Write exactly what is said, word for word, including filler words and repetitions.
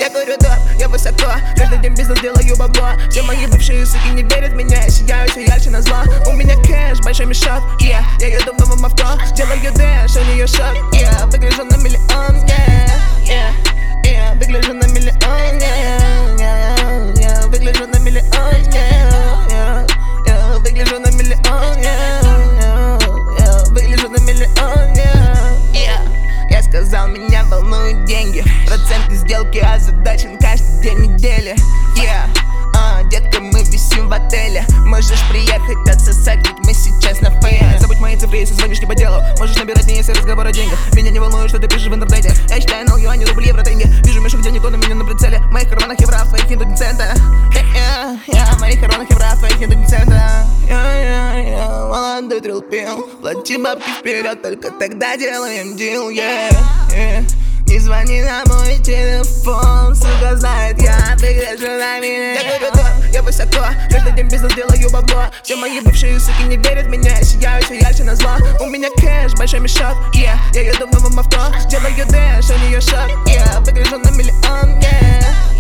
курю доп, я высоко, каждый день бизнес делаю бабло. Все мои бывшие суки не верят в меня, я сияю все ярче на зло. У меня кэш, большой мешок, yeah. Я еду в новом авто, делаю дэш, у нее шок, yeah. Выгляжу на миллион, yeah, yeah, yeah. Выгляжу на миллион, yeah, yeah, yeah. Выгляжу на миллион, yeah, yeah, yeah. Выгляжу на миллион, yeah, yeah, yeah. Выгляжу на миллион, yeah, yeah. Я сказал, меня волнуют деньги, проценты сделки озадачен каждый день недели, yeah. uh, Детка, мы висим в отеле, можешь приехать отсосать, ведь мы сейчас на фейле. Забудь мои цифры, если звонишь не по делу, можешь набирать не если разговор о деньгах. Меня не волнует, что ты пишешь в интернете, я считаю нол юаней, рубли, евро, тенге. Вижу мешок денег, он у меня на прицеле, в моих карманах евро, в твоих нету ни цента, yeah, yeah, yeah. В моих карманах евро, в твоих нету ни цента, yeah, yeah, yeah. Молодой трил пил, плати бабки вперед, только тогда делаем дил, yeah, yeah. Не звони на мой телефон, сука знает, я выгляжу на меня. Я курю доп, я высоко, каждый день бизнес делаю бабло. Все мои бывшие суки не верят в меня, я сияю все ярче на зло. У меня кэш, большой мешок, yeah. Я еду в новом авто, делаю дэш, у нее шок, yeah. Выгляжу на миллион, yeah.